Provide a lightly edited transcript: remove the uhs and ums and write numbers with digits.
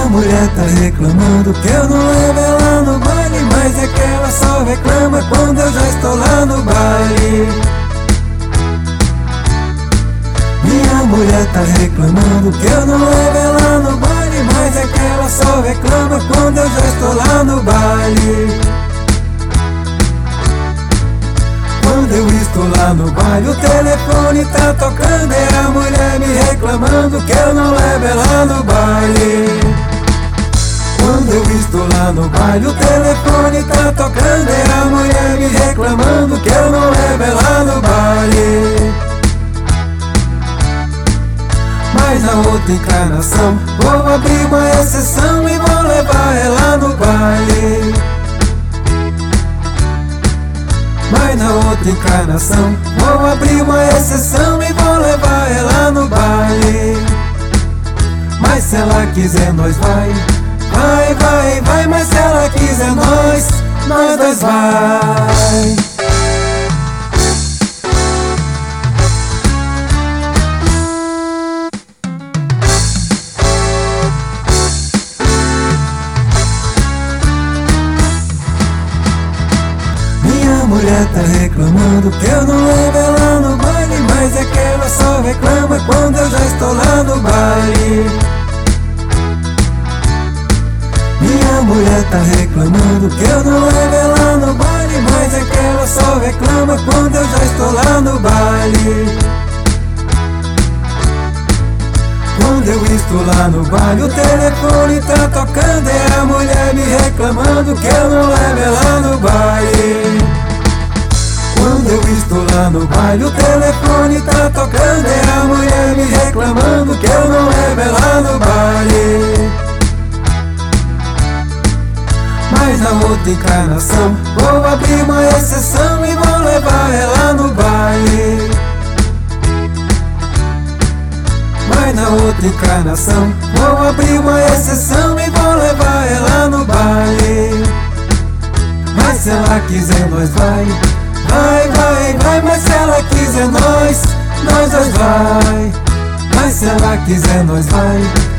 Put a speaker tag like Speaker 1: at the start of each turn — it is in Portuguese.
Speaker 1: Minha mulher tá reclamando que eu não levo ela no baile, mas é que ela só reclama quando eu já estou lá no baile. Minha mulher tá reclamando que eu não levo ela no baile, mas é que ela só reclama quando eu já estou lá no baile. Quando eu estou lá no baile, o telefone tá tocando, é a mulher me reclamando que eu não levo ela no baile. Quando eu estou lá no baile, o telefone tá tocando, é a mulher me reclamando que eu não levo ela no baile. Mas na outra encarnação vou abrir uma exceção e vou levar ela no baile. Mas na outra encarnação vou abrir uma exceção e vou levar ela no baile. Mas se ela quiser nós vai, vai, vai, vai. Mas se ela quiser nós dois vai. Minha mulher tá reclamando que eu não levo ela no baile, mas é que ela só reclama quando eu já estou lá no baile. Minha mulher tá reclamando que eu não levo ela no baile, mas é que ela só reclama quando eu já estou lá no baile. Quando eu estou lá no baile, o telefone tá tocando, é a mulher me reclamando que eu não levo ela no baile. Quando eu estou lá no baile, o telefone tá tocando, é a mulher me reclamando que eu não levo ela no baile. Mas na outra encarnação vou abrir uma exceção e vou levar ela no baile. Mas na outra encarnação vou abrir uma exceção e vou levar ela no baile. Mas se ela quiser nós vai, vai, vai, vai. Mas se ela quiser nós dois vai. Mas se ela quiser nós vai,